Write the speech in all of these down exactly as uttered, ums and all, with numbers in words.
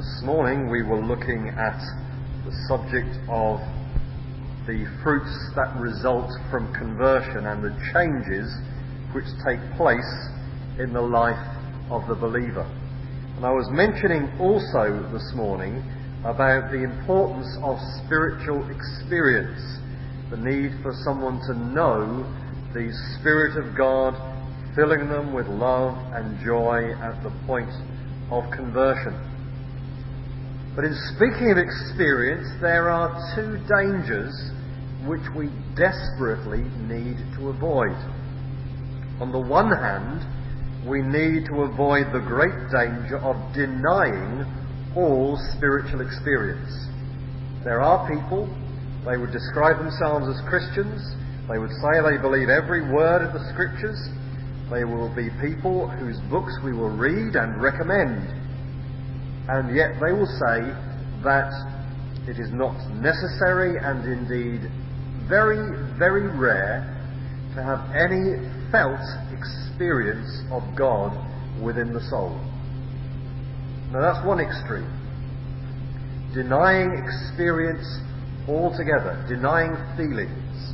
This morning we were looking at the subject of the fruits that result from conversion and the changes which take place in the life of the believer. And I was mentioning also this morning about the importance of spiritual experience, the need for someone to know the Spirit of God filling them with love and joy at the point of conversion. But in speaking of experience, there are two dangers which we desperately need to avoid. On the one hand, we need to avoid the great danger of denying all spiritual experience. There are people, they would describe themselves as Christians, they would say they believe every word of the Scriptures, they will be people whose books we will read and recommend, and yet they will say that it is not necessary and indeed very, very rare to have any felt experience of God within the soul. Now that's one extreme. Denying experience altogether, denying feelings.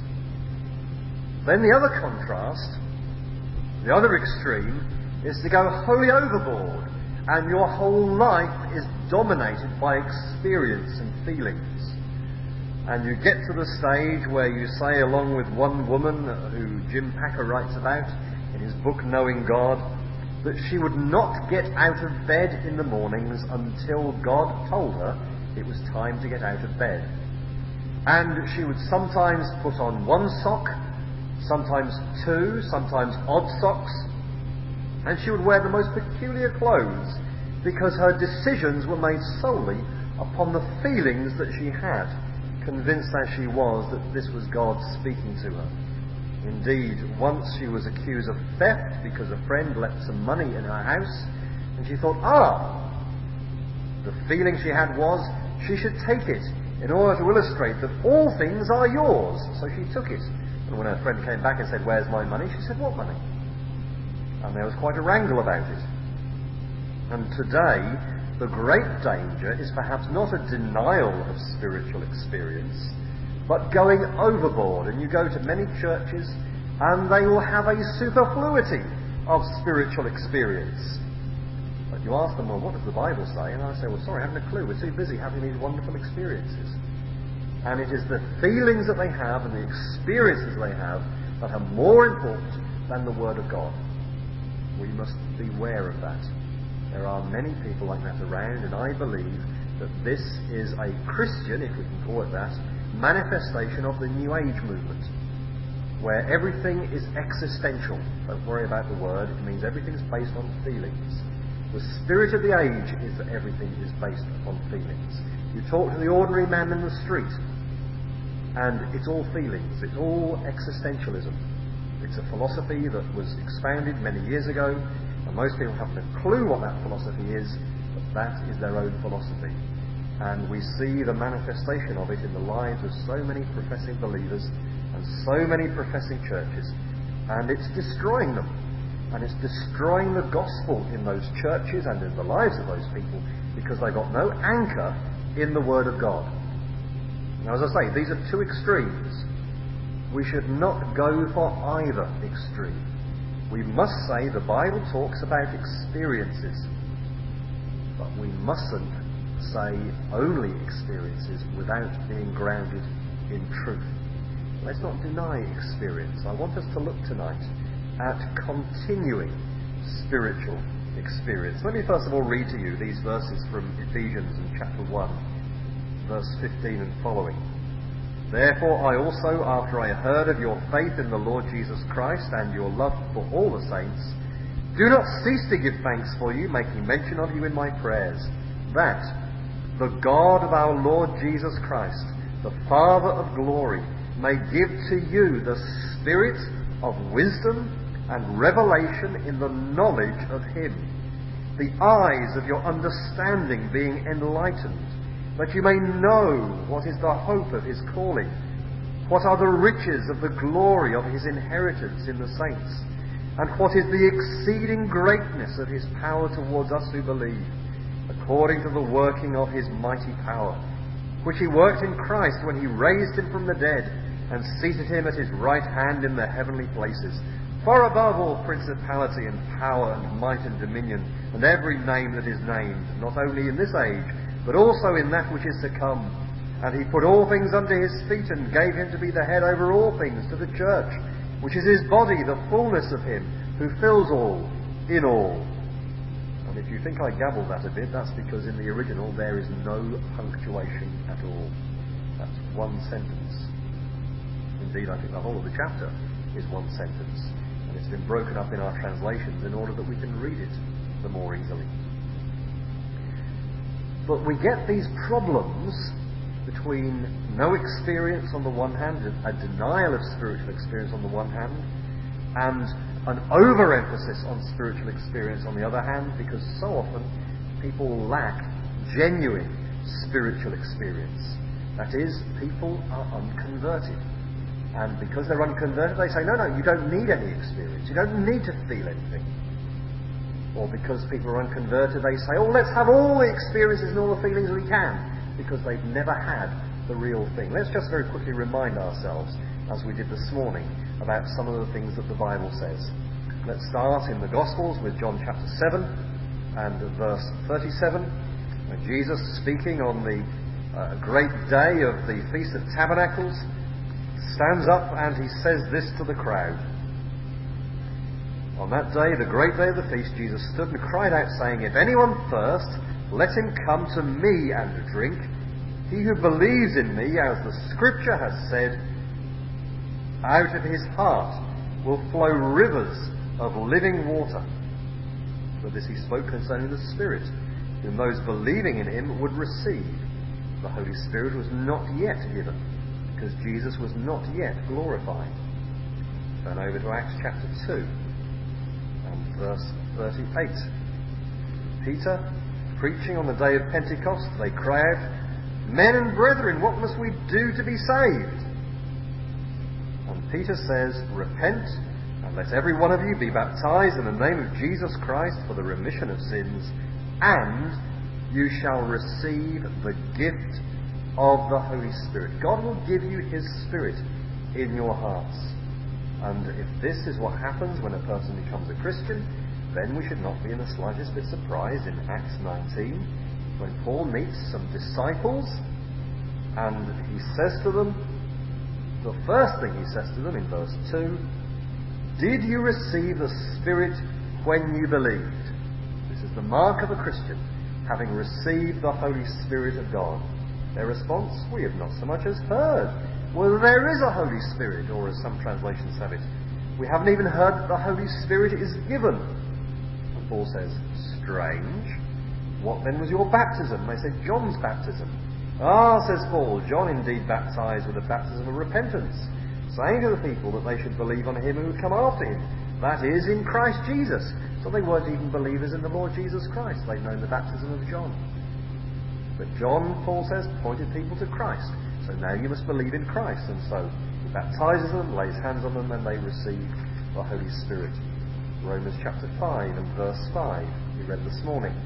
Then the other contrast, the other extreme, is to go wholly overboard and your whole life is dominated by experience and feelings. And you get to the stage where you say, along with one woman who Jim Packer writes about in his book Knowing God, that she would not get out of bed in the mornings until God told her it was time to get out of bed. And she would sometimes put on one sock, sometimes two, sometimes odd socks, and she would wear the most peculiar clothes because her decisions were made solely upon the feelings that she had, convinced as she was that this was God speaking to her. Indeed, once she was accused of theft because a friend left some money in her house, and she thought, ah, the feeling she had was she should take it in order to illustrate that all things are yours. So she took it. And when her friend came back and said, "Where's my money?" she said, "What money?" And there was quite a wrangle about it. And today, the great danger is perhaps not a denial of spiritual experience, but going overboard. And you go to many churches and they will have a superfluity of spiritual experience. But you ask them, well, what does the Bible say? And I say, well, sorry, I haven't a clue. We're too busy having these wonderful experiences. And it is the feelings that they have and the experiences they have that are more important than the Word of God. We must beware of that. There are many people like that around, and I believe that this is a Christian, if we can call it that, manifestation of the New Age movement, where everything is existential. Don't worry about the word, it means everything's based on feelings. The spirit of the age is that everything is based upon feelings. You talk to the ordinary man in the street, and it's all feelings, it's all existentialism. It's a philosophy that was expounded many years ago, and most people haven't a clue what that philosophy is, but that is their own philosophy. And we see the manifestation of it in the lives of so many professing believers and so many professing churches, and it's destroying them. And it's destroying the gospel in those churches and in the lives of those people because they've got no anchor in the Word of God. Now, as I say, these are two extremes. We should not go for either extreme. We must say the Bible talks about experiences, but we mustn't say only experiences without being grounded in truth. Let's not deny experience. I want us to look tonight at continuing spiritual experience. Let me first of all read to you these verses from Ephesians in chapter one, verse fifteen and following. Therefore I also, after I heard of your faith in the Lord Jesus Christ and your love for all the saints, do not cease to give thanks for you, making mention of you in my prayers, that the God of our Lord Jesus Christ, the Father of glory, may give to you the spirit of wisdom and revelation in the knowledge of Him, the eyes of your understanding being enlightened, that you may know what is the hope of His calling, what are the riches of the glory of His inheritance in the saints, and what is the exceeding greatness of His power towards us who believe, according to the working of his mighty power, which he worked in Christ when he raised him from the dead and seated him at his right hand in the heavenly places, far above all principality and power and might and dominion, and every name that is named, not only in this age, but also in that which is to come. And he put all things under his feet, and gave him to be the head over all things to the church, which is his body, the fullness of him, who fills all in all. And if you think I gabbled that a bit, that's because in the original there is no punctuation at all. That's one sentence. Indeed, I think the whole of the chapter is one sentence. And it's been broken up in our translations in order that we can read it the more easily. But we get these problems between no experience on the one hand, a denial of spiritual experience on the one hand, and an overemphasis on spiritual experience on the other hand, because so often people lack genuine spiritual experience. That is, people are unconverted. And because they're unconverted, they say, no, no, you don't need any experience. You don't need to feel anything. Or because people are unconverted, they say, oh, let's have all the experiences and all the feelings we can, because they've never had the real thing. Let's just very quickly remind ourselves, as we did this morning, about some of the things that the Bible says. Let's start in the Gospels with John chapter seven and verse thirty-seven. When Jesus, speaking on the uh, great day of the Feast of Tabernacles, stands up and he says this to the crowd. On that day, the great day of the feast, Jesus stood and cried out, saying, if anyone thirst, let him come to me and drink. He who believes in me, as the Scripture has said, out of his heart will flow rivers of living water. But this he spoke concerning the Spirit, whom those believing in him would receive. The Holy Spirit was not yet given, because Jesus was not yet glorified. Turn over to Acts chapter two and verse thirty-eight. Peter, preaching on the day of Pentecost, they cry out, men and brethren, what must we do to be saved? And Peter says, repent, and let every one of you be baptized in the name of Jesus Christ for the remission of sins, and you shall receive the gift of the Holy Spirit. God will give you his Spirit in your hearts. And if this is what happens when a person becomes a Christian, then we should not be in the slightest bit surprised in Acts nineteen when Paul meets some disciples and he says to them, the first thing he says to them in verse two, did you receive the Spirit when you believed? This is the mark of a Christian, having received the Holy Spirit of God. Their response, we have not so much as heard whether there is a Holy Spirit, or as some translations have it, we haven't even heard that the Holy Spirit is given. And Paul says, strange. What then was your baptism? They said, John's baptism. Ah, says Paul, John indeed baptized with a baptism of repentance, saying to the people that they should believe on him who would come after him, that is, in Christ Jesus. So they weren't even believers in the Lord Jesus Christ. They'd known the baptism of John. But John, Paul says, pointed people to Christ. So now you must believe in Christ. And so he baptizes them, lays hands on them, and they receive the Holy Spirit. Romans chapter five and verse five, we read this morning.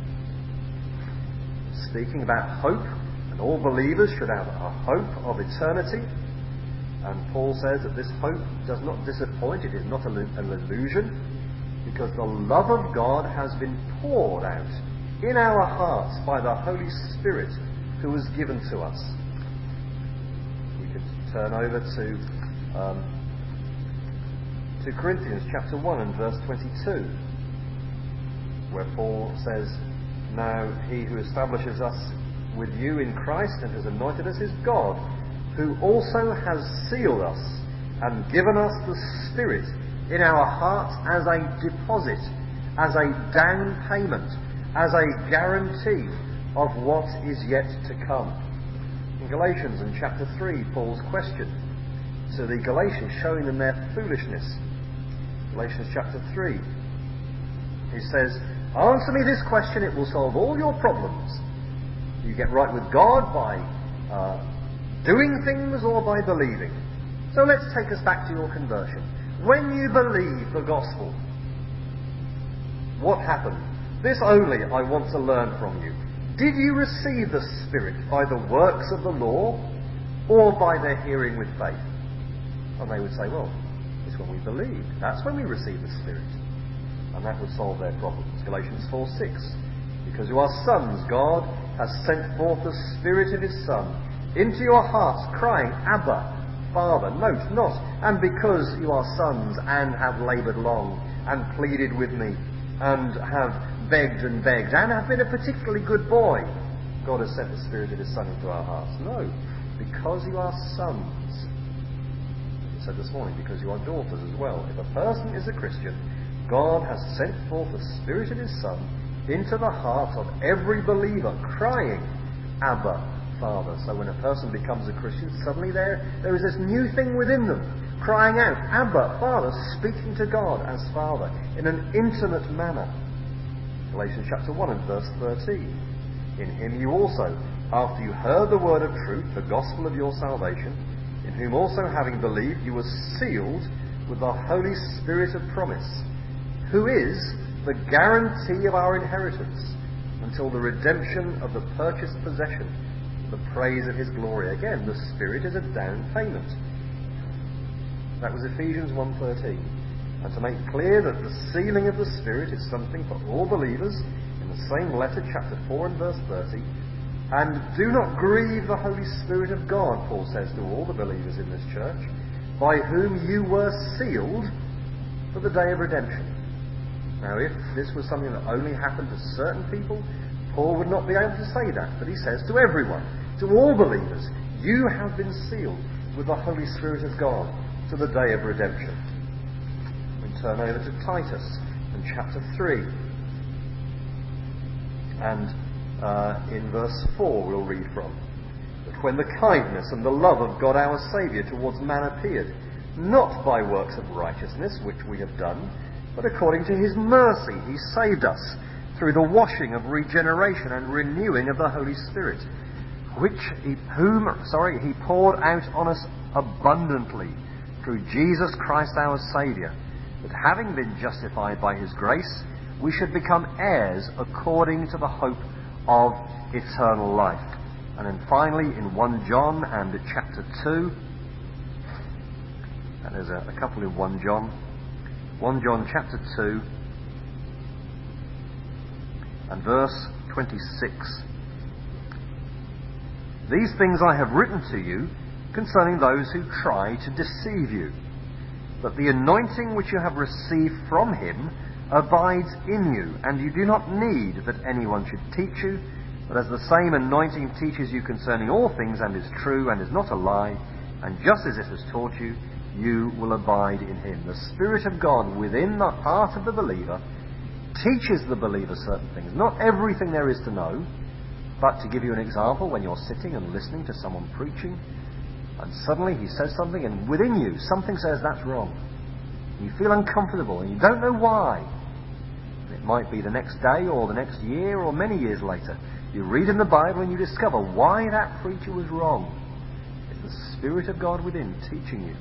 Speaking about hope, and all believers should have a hope of eternity. And Paul says that this hope does not disappoint, it is not an illusion, because the love of God has been poured out in our hearts by the Holy Spirit who was given to us. We could turn over to um, to Corinthians chapter one and verse twenty-two, where Paul says, now he who establishes us with you in Christ and has anointed us is God, who also has sealed us and given us the Spirit in our hearts as a deposit, as a down payment, as a guarantee of what is yet to come. In Galatians in chapter three, Paul's question to the Galatians, showing them their foolishness. Galatians chapter three, he says, answer me this question, it will solve all your problems. You get right with God by uh, doing things or by believing. So let's take us back to your conversion. When you believe the gospel, what happened? This only I want to learn from you. Did you receive the Spirit by the works of the law or by their hearing with faith? And they would say, well, it's when we believed. That's when we received the Spirit. And that would solve their problems. Galatians four six. Because you are sons, God has sent forth the Spirit of His Son into your hearts, crying, Abba, Father. Note, not, and because you are sons and have laboured long and pleaded with me and have begged and begged and have been a particularly good boy, God has sent the Spirit of His Son into our hearts. No, because you are sons. As I said this morning, because you are daughters as well. If a person is a Christian, God has sent forth the Spirit of His Son into the heart of every believer, crying, Abba, Father. So when a person becomes a Christian, suddenly there, there is this new thing within them, crying out, Abba, Father, speaking to God as Father in an intimate manner. Galatians chapter one and verse thirteen. In Him you also, after you heard the word of truth, the gospel of your salvation, in whom also having believed you were sealed with the Holy Spirit of promise, who is the guarantee of our inheritance until the redemption of the purchased possession, the praise of His glory. Again, the Spirit is a down payment. That was Ephesians one thirteen. And to make clear that the sealing of the Spirit is something for all believers, in the same letter, chapter four and verse thirty, and do not grieve the Holy Spirit of God, Paul says to all the believers in this church, by whom you were sealed for the day of redemption. Now, if this was something that only happened to certain people, Paul would not be able to say that. But he says to everyone, to all believers, you have been sealed with the Holy Spirit of God to the day of redemption. We turn over to Titus in chapter three. And uh, in verse four we'll read from. But when the kindness and the love of God our Saviour towards man appeared, not by works of righteousness which we have done, but according to His mercy He saved us through the washing of regeneration and renewing of the Holy Spirit, which he, whom sorry He poured out on us abundantly through Jesus Christ our Saviour, that having been justified by His grace, we should become heirs according to the hope of eternal life. And then finally in First John and chapter two, and there's a, a couple in First John, First John chapter two and verse twenty-six. These things I have written to you concerning those who try to deceive you, that the anointing which you have received from Him abides in you, and you do not need that anyone should teach you, but as the same anointing teaches you concerning all things, and is true, and is not a lie, and just as it has taught you, you will abide in Him. The Spirit of God within the heart of the believer teaches the believer certain things. Not everything there is to know, but to give you an example, when you're sitting and listening to someone preaching, and suddenly he says something, and within you something says that's wrong. You feel uncomfortable, and you don't know why. It might be the next day, or the next year, or many years later. You read in the Bible and you discover why that preacher was wrong. It's the Spirit of God within teaching you.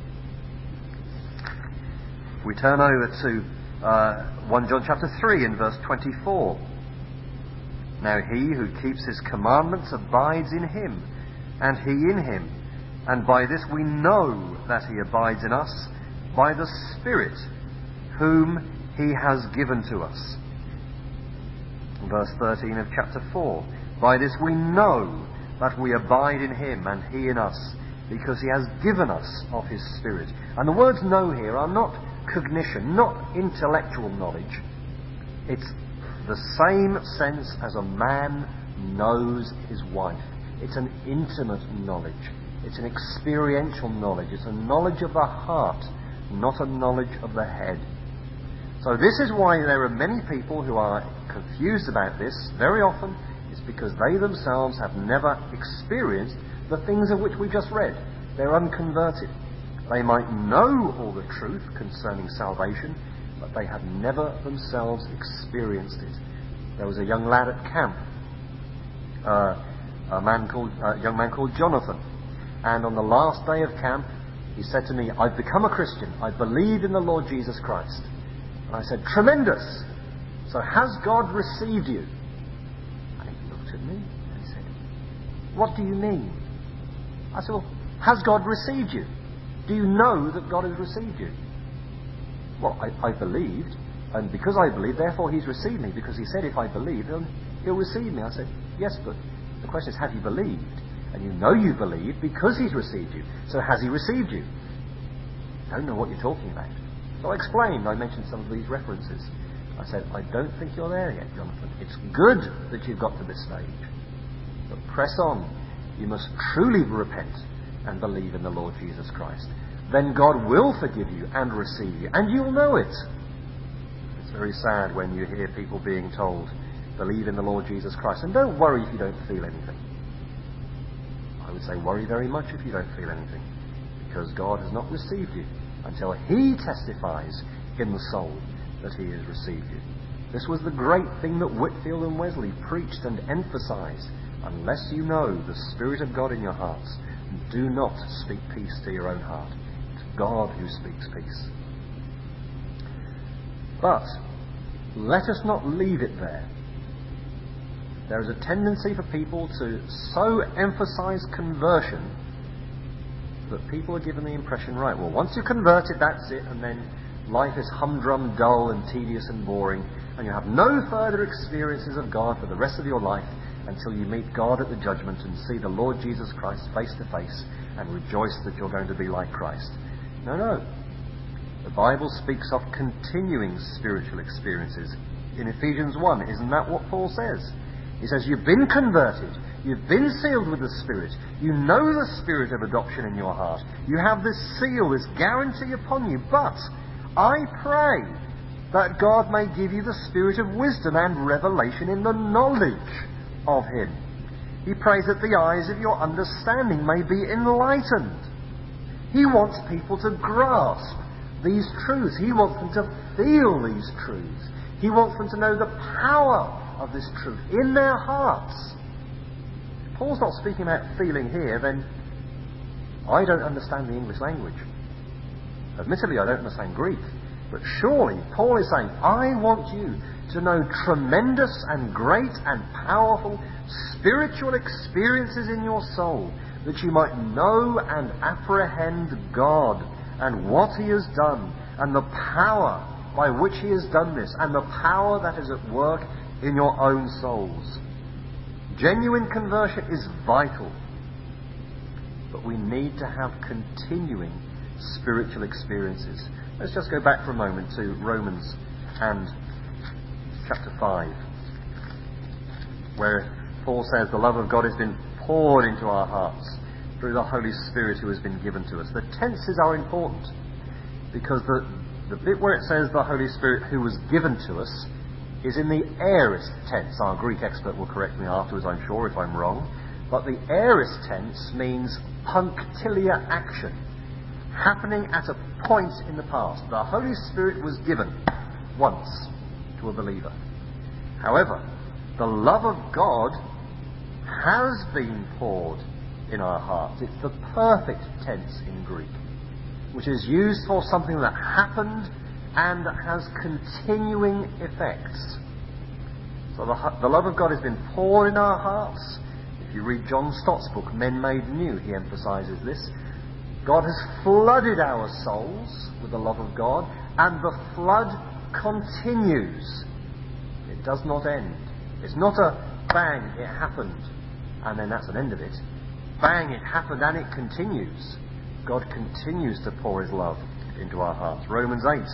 We turn over to uh, First John chapter three and verse twenty-four. Now he who keeps His commandments abides in Him, and He in him. And by this we know that He abides in us, by the Spirit whom He has given to us. Verse thirteen of chapter four. By this we know that we abide in Him, and He in us, because He has given us of His Spirit. And the words know here are not cognition, not intellectual knowledge. It's the same sense as a man knows his wife. It's an intimate knowledge. It's an experiential knowledge. It's a knowledge of the heart, not a knowledge of the head. So this is why there are many people who are confused about this. Very often it's because they themselves have never experienced the things of which we just read. They're unconverted. They might know all the truth concerning salvation, but they have never themselves experienced it. There was a young lad at camp, uh, a man called, uh, young man called Jonathan, and on the last day of camp, he said to me, "I've become a Christian. I believe in the Lord Jesus Christ." And I said, "Tremendous! So has God received you? And he looked at me and he said, what do you mean? I said, well, has God received you? Do you know that God has received you? Well, I, I believed, and because I believed, therefore he's received me, because he said if I believe, then he'll receive me. I said, yes, but the question is, have you believed? And you know you believe because he's received you. So has he received you? I don't know what you're talking about. So I explained, I mentioned some of these references. I said, I don't think you're there yet, Jonathan. It's good that you've got to this stage. But press on. You must truly repent and believe in the Lord Jesus Christ. Then God will forgive you and receive you, and you'll know it. It's very sad when you hear people being told, believe in the Lord Jesus Christ, and don't worry if you don't feel anything. I would say worry very much if you don't feel anything, because God has not received you until he testifies in the soul that he has received you. This was the great thing that Whitefield and Wesley preached and emphasized. Unless you know the Spirit of God in your hearts, do not speak peace to your own heart. It's God who speaks peace. But let us not leave it there. There is a tendency for people to so emphasize conversion that people are given the impression, right, well, once you're converted, that's it, and then life is humdrum, dull and tedious and boring, and you have no further experiences of God for the rest of your life until you meet God at the judgment and see the Lord Jesus Christ face to face and rejoice that you're going to be like Christ. No, no. The Bible speaks of continuing spiritual experiences. In Ephesians one, isn't that what Paul says? He says, you've been converted, you've been sealed with the Spirit, you know the Spirit of adoption in your heart, you have this seal, this guarantee upon you, but I pray that God may give you the spirit of wisdom and revelation in the knowledge of him. He prays that the eyes of your understanding may be enlightened. He wants people to grasp these truths. He wants them to feel these truths. He wants them to know the power of this truth in their hearts. If Paul's not speaking about feeling here, then I don't understand the English language. Admittedly, I don't understand Greek. But surely, Paul is saying, I want you to know tremendous and great and powerful spiritual experiences in your soul, that you might know and apprehend God and what he has done, and the power by which he has done this, and the power that is at work in your own souls. Genuine conversion is vital, but we need to have continuing spiritual experiences. Let's just go back for a moment to Romans and chapter five, where Paul says the love of God has been poured into our hearts through the Holy Spirit who has been given to us. The tenses are important, because the, the bit where it says the Holy Spirit who was given to us is in the aorist tense. Our Greek expert will correct me afterwards, I'm sure, if I'm wrong. But the aorist tense means punctiliar action, happening at a point in the past. The Holy Spirit was given once to a believer. However, the love of God has been poured in our hearts. It's the perfect tense in Greek, which is used for something that happened and has continuing effects. So the, the love of God has been poured in our hearts. If you read John Stott's book, Men Made New, he emphasises this. God has flooded our souls with the love of God, and the flood continues. It does not end. It's not a bang, it happened, and then that's an end of it. Bang, it happened, and it continues. God continues to pour his love into our hearts. Romans eight,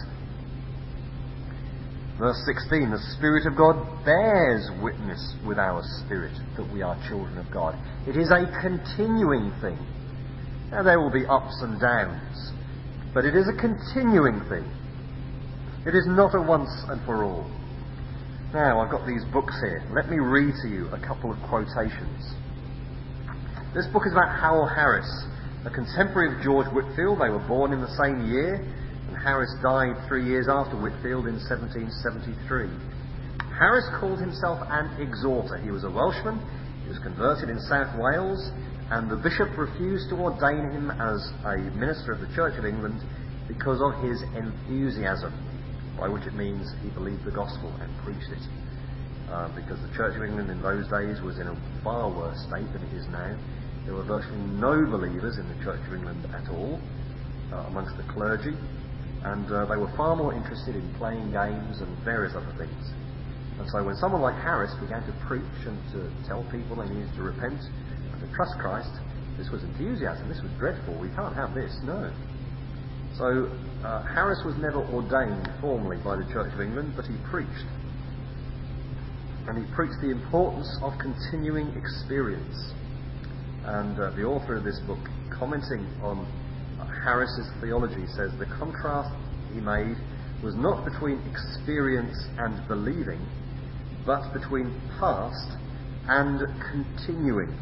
verse sixteen, the Spirit of God bears witness with our spirit that we are children of God. It is a continuing thing. Now, there will be ups and downs, but it is a continuing thing. It is not a once and for all. Now, I've got these books here. Let me read to you a couple of quotations. This book is about Howell Harris, a contemporary of George Whitefield. They were born in the same year, and Harris died three years after Whitefield in seventeen seventy-three. Harris called himself an exhorter. He was a Welshman. He was converted in South Wales, and the bishop refused to ordain him as a minister of the Church of England because of his enthusiasm. by which it means he believed the gospel and preached it. Uh, because the Church of England in those days was in a far worse state than it is now. There were virtually no believers in the Church of England at all, uh, amongst the clergy, and uh, they were far more interested in playing games and various other things. And so when someone like Harris began to preach and to tell people they needed to repent and to trust Christ, this was enthusiasm. This was dreadful. We can't have this. No. So uh, Harris was never ordained formally by the Church of England, but he preached. And he preached the importance of continuing experience. And uh, the author of this book, commenting on uh, Harris's theology, says the contrast he made was not between experience and believing, but between past and continuing.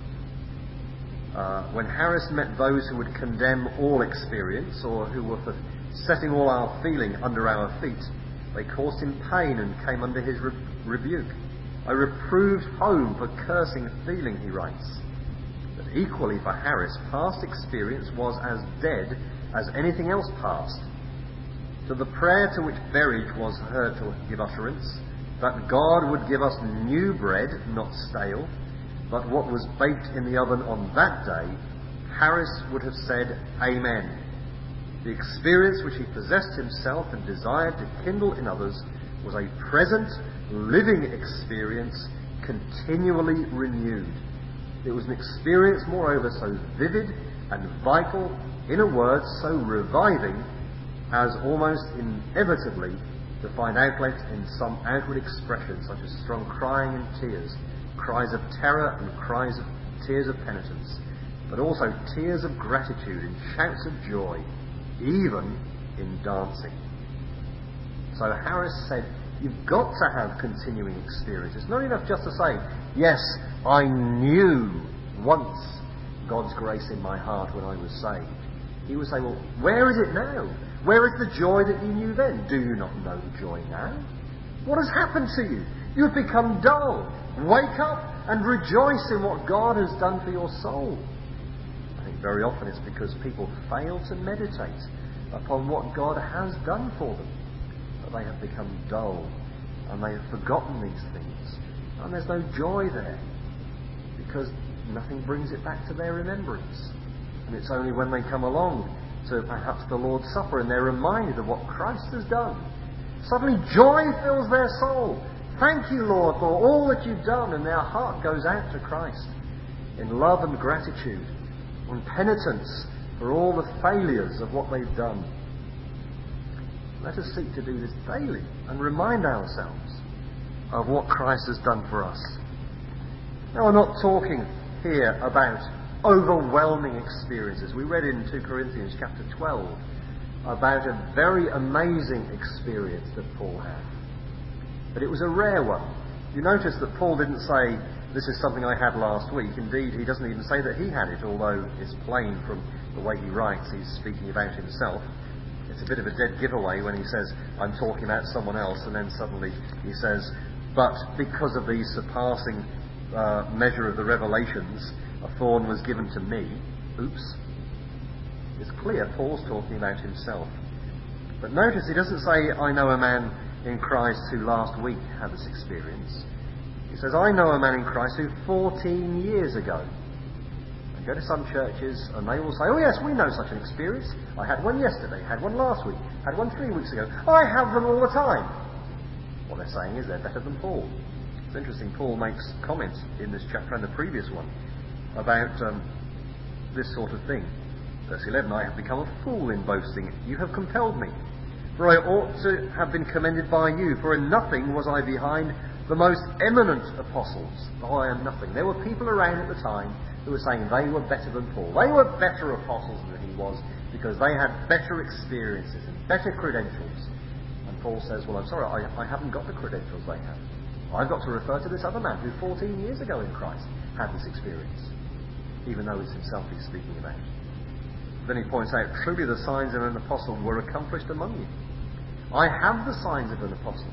Uh, when Harris met those who would condemn all experience, or who were for setting all our feeling under our feet, they caused him pain and came under his re- rebuke. I reproved home for cursing feeling, he writes. But equally for Harris, past experience was as dead as anything else past. To the prayer to which Berridge was heard to give utterance, that God would give us new bread, not stale, but what was baked in the oven on that day, Harris would have said, Amen. The experience which he possessed himself and desired to kindle in others was a present, living experience, continually renewed. It was an experience, moreover, so vivid and vital, in a word, so reviving, as almost inevitably to find outlet in some outward expression, such as strong crying and tears, cries of terror and cries of tears of penitence, but also tears of gratitude and shouts of joy, even in dancing. So Harris said, you've got to have continuing experience. It's not enough just to say, yes, I knew once God's grace in my heart when I was saved. He would say, well, where is it now? Where is the joy that you knew then? Do you not know the joy now? What has happened to you? You have become dull. Wake up and rejoice in what God has done for your soul. I think very often it's because people fail to meditate upon what God has done for them, that they have become dull and they have forgotten these things. And there's no joy there because nothing brings it back to their remembrance. And it's only when they come along to perhaps the Lord's Supper and they're reminded of what Christ has done, suddenly joy fills their soul. Thank you, Lord, for all that you've done, and their heart goes out to Christ in love and gratitude and penitence for all the failures of what they've done. Let us seek to do this daily and remind ourselves of what Christ has done for us. Now, we're not talking here about overwhelming experiences. We read in two Corinthians chapter twelve about a very amazing experience that Paul had. But it was a rare one. You notice that Paul didn't say, this is something I had last week. Indeed, he doesn't even say that he had it, although it's plain from the way he writes, he's speaking about himself. It's a bit of a dead giveaway when he says, I'm talking about someone else, and then suddenly he says, but because of the surpassing uh, measure of the revelations, a thorn was given to me. Oops. It's clear Paul's talking about himself. But notice he doesn't say, I know a man in Christ who last week had this experience. He says, I know a man in Christ who fourteen years ago. And go to some churches and they will say, oh yes, we know such an experience. I had one yesterday, had one last week, had one three weeks ago. I have them all the time. What they're saying is they're better than Paul. It's interesting, Paul makes comments in this chapter and the previous one about um, this sort of thing. Verse eleven, I have become a fool in boasting. You have compelled me. For I ought to have been commended by you. For in nothing was I behind the most eminent apostles. Though I am nothing. There were people around at the time who were saying they were better than Paul. They were better apostles than he was because they had better experiences and better credentials. And Paul says, well, I'm sorry, I, I haven't got the credentials they have. I've got to refer to this other man who fourteen years ago in Christ had this experience, even though it's himself he's speaking about. Then he points out, truly the signs of an apostle were accomplished among you. I have the signs of an apostle.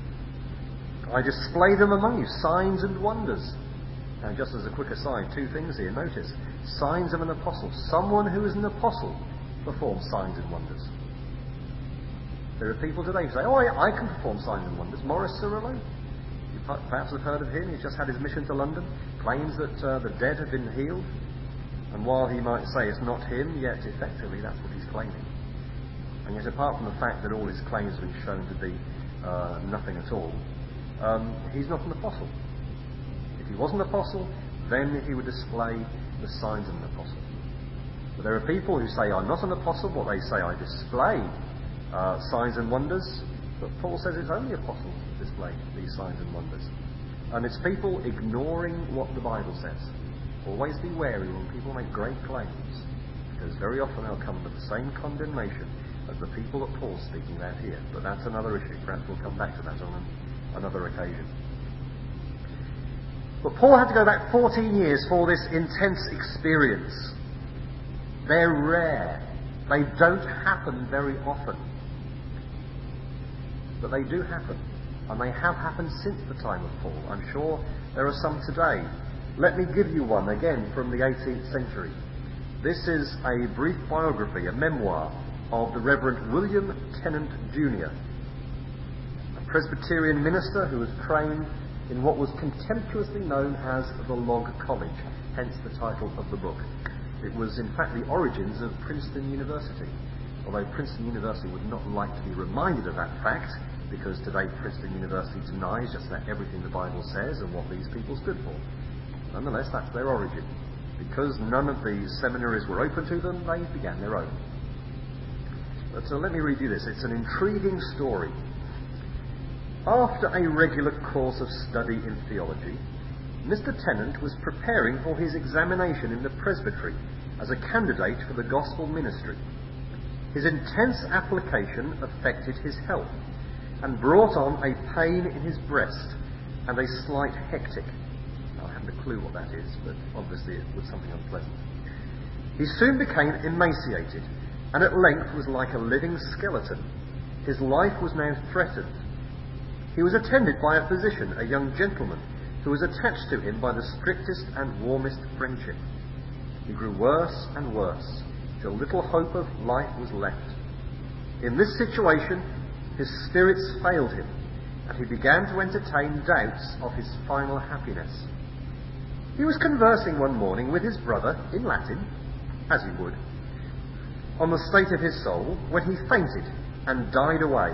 I display them among you, signs and wonders. Now, just as a quick aside, two things here. Notice, signs of an apostle. Someone who is an apostle performs signs and wonders. There are people today who say, oh, I, I can perform signs and wonders. Maurice Cirillo, you perhaps have heard of him. He's just had his mission to London, claims that uh, the dead have been healed. And while he might say it's not him, yet effectively that's what he's claiming. And yet apart from the fact that all his claims have been shown to be uh, nothing at all, um, he's not an apostle. If he was an apostle, then he would display the signs of an apostle. But there are people who say, I'm not an apostle, but they say I display uh, signs and wonders. But Paul says it's only apostles who display these signs and wonders. And it's people ignoring what the Bible says. Always be wary when people make great claims, because very often they'll come to the same condemnation as the people that Paul's speaking about here. But that's another issue. Perhaps we'll come back to that on an, another occasion. But Paul had to go back fourteen years for this intense experience. They're rare. They don't happen very often. But they do happen. And they have happened since the time of Paul. I'm sure there are some today. Let me give you one, again, from the eighteenth century. This is a brief biography, a memoir, of the Reverend William Tennant Junior, a Presbyterian minister who was trained in what was contemptuously known as the Log College, hence the title of the book. It was, in fact, the origins of Princeton University, although Princeton University would not like to be reminded of that fact, because today Princeton University denies just about everything the Bible says and what these people stood for. Nonetheless, that's their origin. Because none of the seminaries were open to them, they began their own. But uh, let me read you this. It's an intriguing story. After a regular course of study in theology, Mister Tennant was preparing for his examination in the presbytery as a candidate for the gospel ministry. His intense application affected his health and brought on a pain in his breast and a slight hectic. I haven't a clue what that is, but obviously it was something unpleasant. He soon became emaciated, and at length was like a living skeleton. His life was now threatened. He was attended by a physician, a young gentleman, who was attached to him by the strictest and warmest friendship. He grew worse and worse, till little hope of life was left. In this situation, his spirits failed him, and he began to entertain doubts of his final happiness. He was conversing one morning with his brother in Latin, as he would, on the state of his soul, when he fainted and died away.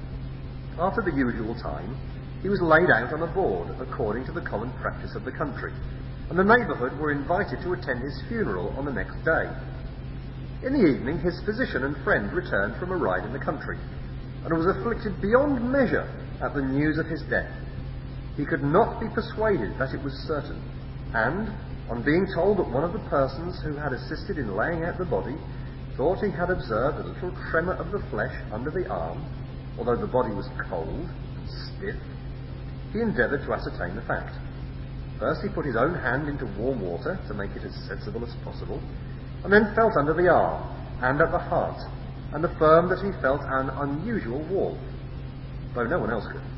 After the usual time, he was laid out on a board, according to the common practice of the country, and the neighbourhood were invited to attend his funeral on the next day. In the evening, his physician and friend returned from a ride in the country, and was afflicted beyond measure at the news of his death. He could not be persuaded that it was certain, and, on being told that one of the persons who had assisted in laying out the body thought he had observed a little tremor of the flesh under the arm, although the body was cold and stiff, he endeavoured to ascertain the fact. First he put his own hand into warm water to make it as sensible as possible, and then felt under the arm and at the heart, and affirmed that he felt an unusual warmth, though no one else could.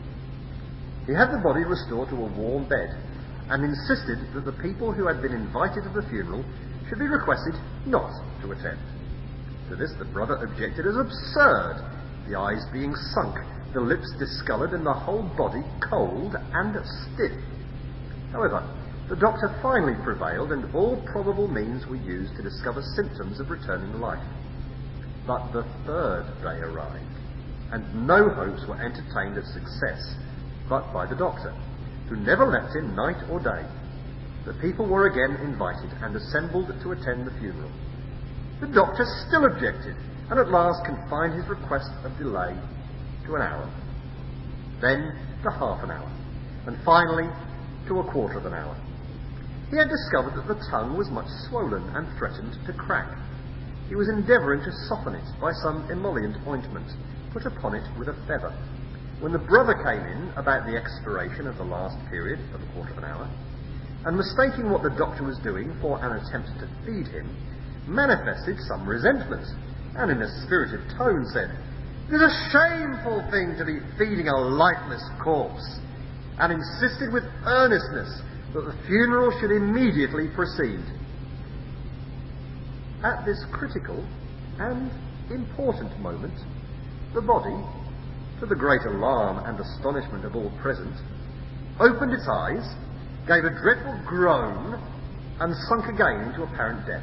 He had the body restored to a warm bed, and insisted that the people who had been invited to the funeral should be requested not to attend. To this the brother objected as absurd, the eyes being sunk, the lips discoloured, and the whole body cold and stiff. However, the doctor finally prevailed, and all probable means were used to discover symptoms of returning life. But the third day arrived, and no hopes were entertained of success but by the doctor, who never left him night or day. The people were again invited and assembled to attend the funeral. The doctor still objected, and at last confined his request of delay to an hour, then to half an hour, and finally to a quarter of an hour. He had discovered that the tongue was much swollen and threatened to crack. He was endeavouring to soften it by some emollient ointment put upon it with a feather, when the brother came in about the expiration of the last period of a quarter of an hour, and mistaking what the doctor was doing for an attempt to feed him, manifested some resentment, and in a spirited tone said, "It is a shameful thing to be feeding a lifeless corpse," and insisted with earnestness that the funeral should immediately proceed. At this critical and important moment, The body, to the great alarm and astonishment of all present, opened its eyes, gave a dreadful groan, and sunk again into apparent death.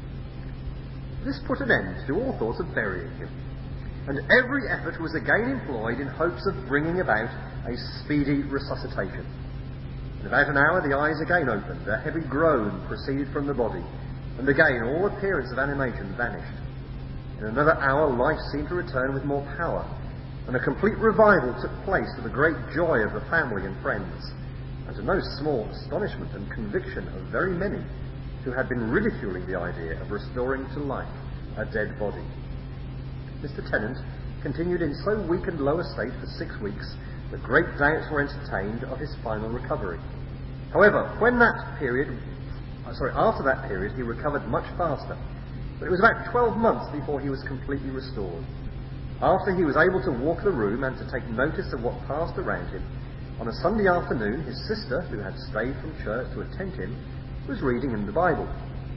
This put an end to all thoughts of burying him, and every effort was again employed in hopes of bringing about a speedy resuscitation. In about an hour the eyes again opened, a heavy groan proceeded from the body, and again all appearance of animation vanished. In another hour life seemed to return with more power, and a complete revival took place to the great joy of the family and friends, and to no small astonishment and conviction of very many who had been ridiculing the idea of restoring to life a dead body. Mister Tennant continued in so weak and low a state for six weeks that great doubts were entertained of his final recovery. However, when that period, uh, sorry, after that period, he recovered much faster, but it was about twelve months before he was completely restored. After he was able to walk the room and to take notice of what passed around him, on a Sunday afternoon his sister, who had stayed from church to attend him, was reading in the Bible,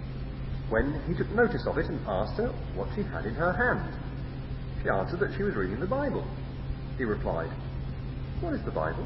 when he took notice of it and asked her what she had in her hand. She answered that she was reading the Bible. He replied, "What is the Bible?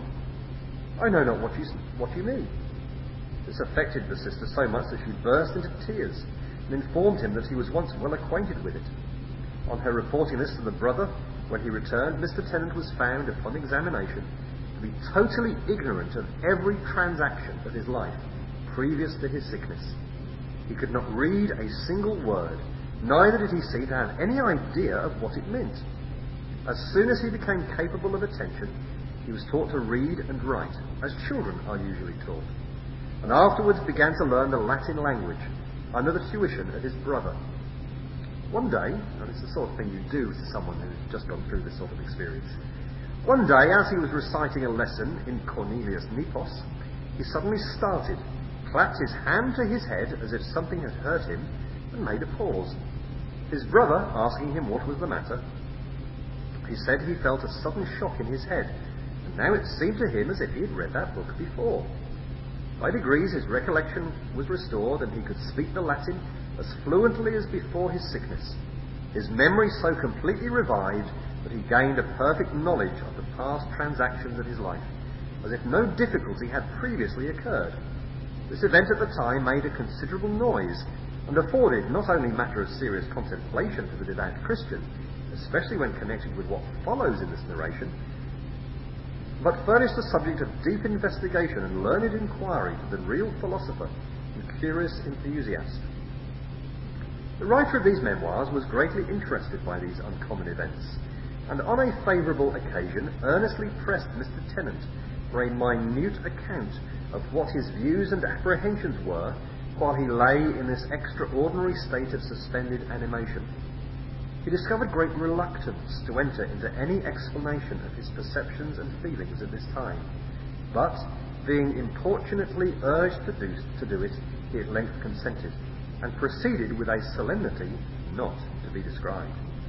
I know not what you, what you mean." This affected the sister so much that she burst into tears and informed him that he was once well acquainted with it. On her reporting this to the brother, when he returned, Mister Tennant was found, upon examination, to be totally ignorant of every transaction of his life previous to his sickness. He could not read a single word, neither did he seem to have any idea of what it meant. As soon as he became capable of attention, he was taught to read and write, as children are usually taught, and afterwards began to learn the Latin language under the tuition of his brother. One day, and it's the sort of thing you do to someone who's just gone through this sort of experience, one day as he was reciting a lesson in Cornelius Nepos, he suddenly started, clapped his hand to his head as if something had hurt him, and made a pause. His brother, asking him what was the matter, he said he felt a sudden shock in his head, and now it seemed to him as if he had read that book before. By degrees his recollection was restored, and he could speak the Latin as fluently as before his sickness. His memory so completely revived that he gained a perfect knowledge of the past transactions of his life, as if no difficulty had previously occurred. This event at the time made a considerable noise, and afforded not only matter of serious contemplation to the devout Christian, especially when connected with what follows in this narration, but furnished a subject of deep investigation and learned inquiry to the real philosopher and curious enthusiast. The writer of these memoirs was greatly interested by these uncommon events, and on a favourable occasion earnestly pressed Mister Tennant for a minute account of what his views and apprehensions were while he lay in this extraordinary state of suspended animation. He discovered great reluctance to enter into any explanation of his perceptions and feelings at this time, but, being importunately urged to do, to do it, he at length consented, and proceeded with a solemnity not to be described.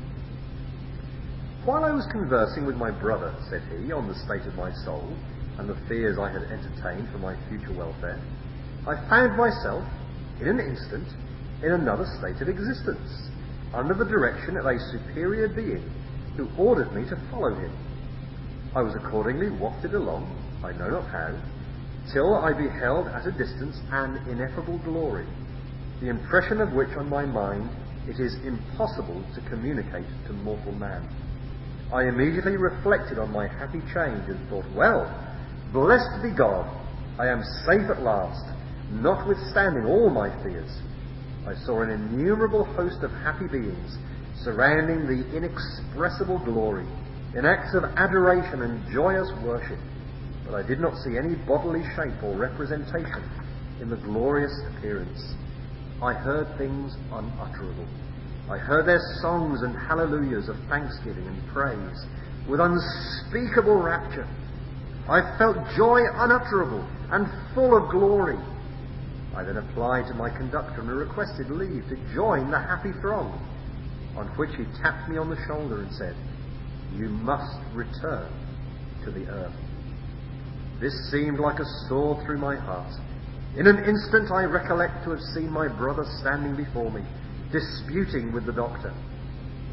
"While I was conversing with my brother," said he, "on the state of my soul, and the fears I had entertained for my future welfare, I found myself, in an instant, in another state of existence, under the direction of a superior being, who ordered me to follow him. I was accordingly wafted along, I know not how, till I beheld at a distance an ineffable glory, the impression of which on my mind it is impossible to communicate to mortal man. I immediately reflected on my happy change, and thought, well, blessed be God, I am safe at last, notwithstanding all my fears. I saw an innumerable host of happy beings surrounding the inexpressible glory, in acts of adoration and joyous worship, but I did not see any bodily shape or representation in the glorious appearance. I heard things unutterable. I heard their songs and hallelujahs of thanksgiving and praise with unspeakable rapture. I felt joy unutterable and full of glory. I then applied to my conductor and requested leave to join the happy throng, on which he tapped me on the shoulder and said, 'You must return to the earth.' This seemed like a sword through my heart. In an instant I recollect to have seen my brother standing before me, disputing with the doctor.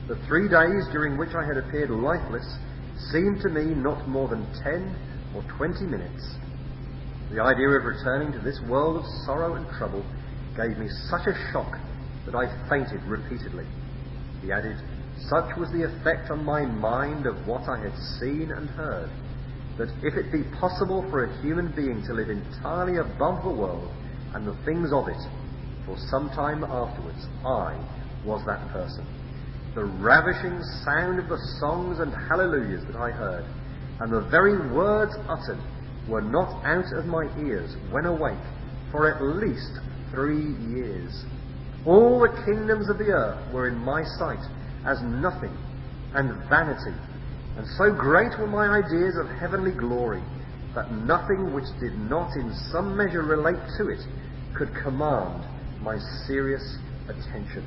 The three days during which I had appeared lifeless seemed to me not more than ten or twenty minutes. The idea of returning to this world of sorrow and trouble gave me such a shock that I fainted repeatedly. He added, such was the effect on my mind of what I had seen and heard, that if it be possible for a human being to live entirely above the world and the things of it, for some time afterwards, I was that person. The ravishing sound of the songs and hallelujahs that I heard, and the very words uttered, were not out of my ears when awake for at least three years. All the kingdoms of the earth were in my sight as nothing and vanity, and so great were my ideas of heavenly glory that nothing which did not in some measure relate to it could command my serious attention.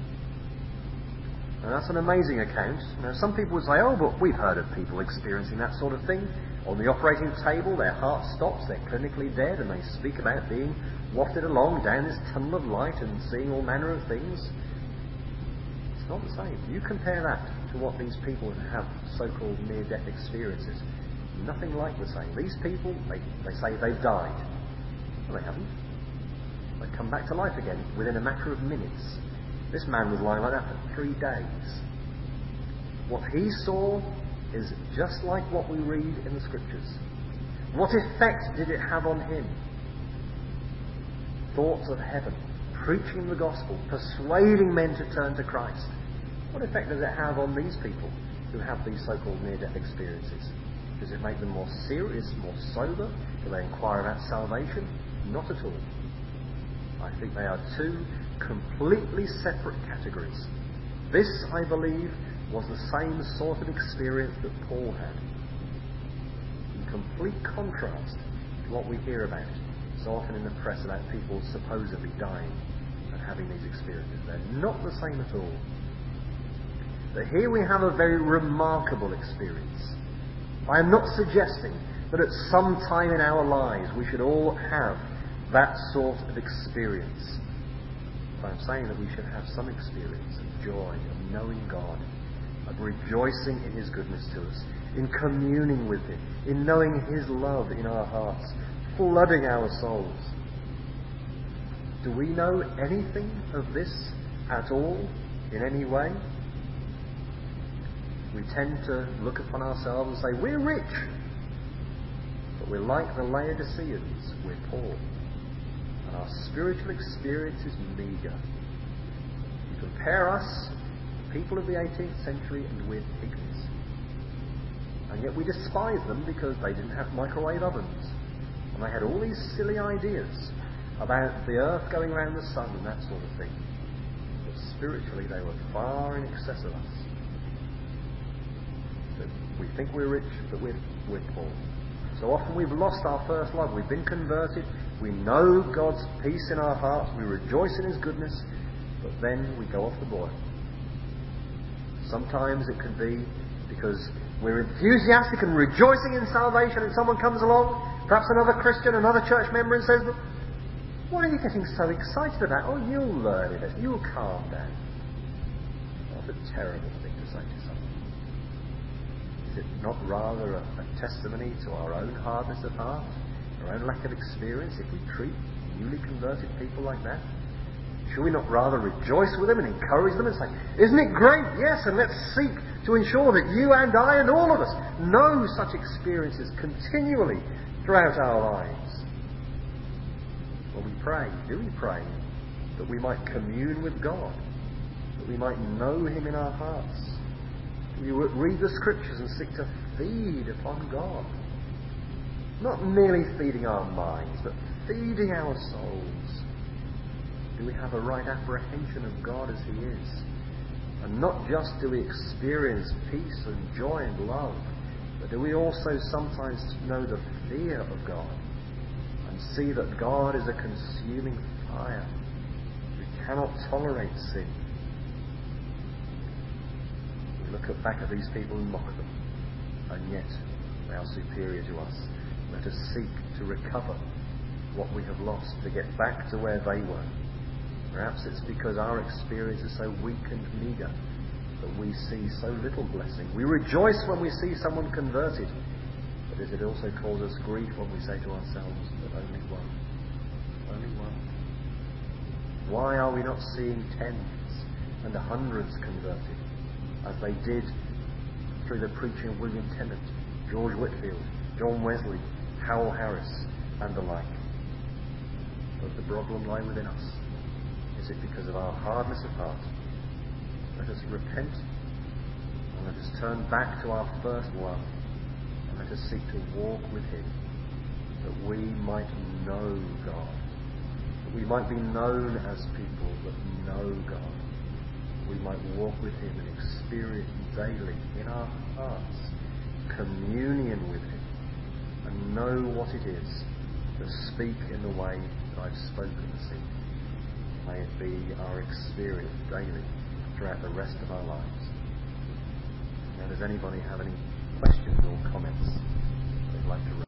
Now that's an amazing account. Now some people would say, oh, but we've heard of people experiencing that sort of thing. On the operating table, their heart stops, they're clinically dead, and they speak about being wafted along down this tunnel of light and seeing all manner of things. It's not the same. You compare that to what these people have so-called near-death experiences. Nothing like the same. These people, they, they say they've died. Well, they haven't. They come back to life again within a matter of minutes. This man was lying like that for three days. What he saw is just like what we read in the Scriptures. What effect did it have on him? Thoughts of heaven, preaching the gospel, persuading men to turn to Christ. What effect does it have on these people who have these so-called near-death experiences? Does it make them more serious, more sober? Do they inquire about salvation? Not at all. I think they are two completely separate categories. This, I believe, was the same sort of experience that Paul had. In complete contrast to what we hear about so often in the press about people supposedly dying and having these experiences. They're not the same at all. But here we have a very remarkable experience. I am not suggesting that at some time in our lives we should all have that sort of experience. But I'm saying that we should have some experience of joy, of knowing God, of rejoicing in His goodness to us, in communing with Him, in knowing His love in our hearts, flooding our souls. Do we know anything of this at all, in any way? We tend to look upon ourselves and say, we're rich. But we're like the Laodiceans, we're poor. And our spiritual experience is meagre. You compare us, the people of the eighteenth century, and we're pygmies. And yet we despise them because they didn't have microwave ovens. And they had all these silly ideas about the earth going around the sun and that sort of thing. But spiritually they were far in excess of us. But we think we're rich, but we're, we're poor. So often we've lost our first love. We've been converted. We know God's peace in our hearts. We rejoice in His goodness. But then we go off the boil. Sometimes it could be because we're enthusiastic and rejoicing in salvation, and someone comes along, perhaps another Christian, another church member, and says, what are you getting so excited about? Oh, you'll learn it. You'll calm down. What a terrible thing to say to someone. Is it not rather a, a testimony to our own hardness of heart, our own lack of experience, if we treat newly converted people like that? Should we not rather rejoice with them and encourage them and say, isn't it great? Yes, and let's seek to ensure that you and I and all of us know such experiences continually throughout our lives. Well, we pray, do we pray, that we might commune with God, that we might know Him in our hearts. We read the Scriptures and seek to feed upon God. Not merely feeding our minds, but feeding our souls. Do we have a right apprehension of God as He is? And not just do we experience peace and joy and love, but do we also sometimes know the fear of God and see that God is a consuming fire who cannot tolerate sin? We look back at these people and mock them, and yet they are superior to us. Let us seek to recover what we have lost, to get back to where they were. Perhaps it's because our experience is so weak and meagre that we see so little blessing. We rejoice when we see someone converted, but does it also cause us grief when we say to ourselves that only one, only one? Why are we not seeing tens and hundreds converted, as they did through the preaching of William Tennant, George Whitefield, John Wesley, Howell Harris, and the like? Does the problem lie within us? Is it because of our hardness of heart? Let us repent, and let us turn back to our first love, and let us seek to walk with Him, that we might know God, that we might be known as people that know God, that we might walk with Him and experience daily in our hearts communion with Him, and know what it is to speak in the way that I've spoken this evening. May it be our experience daily throughout the rest of our lives. Now, does anybody have any questions or comments they'd like to raise?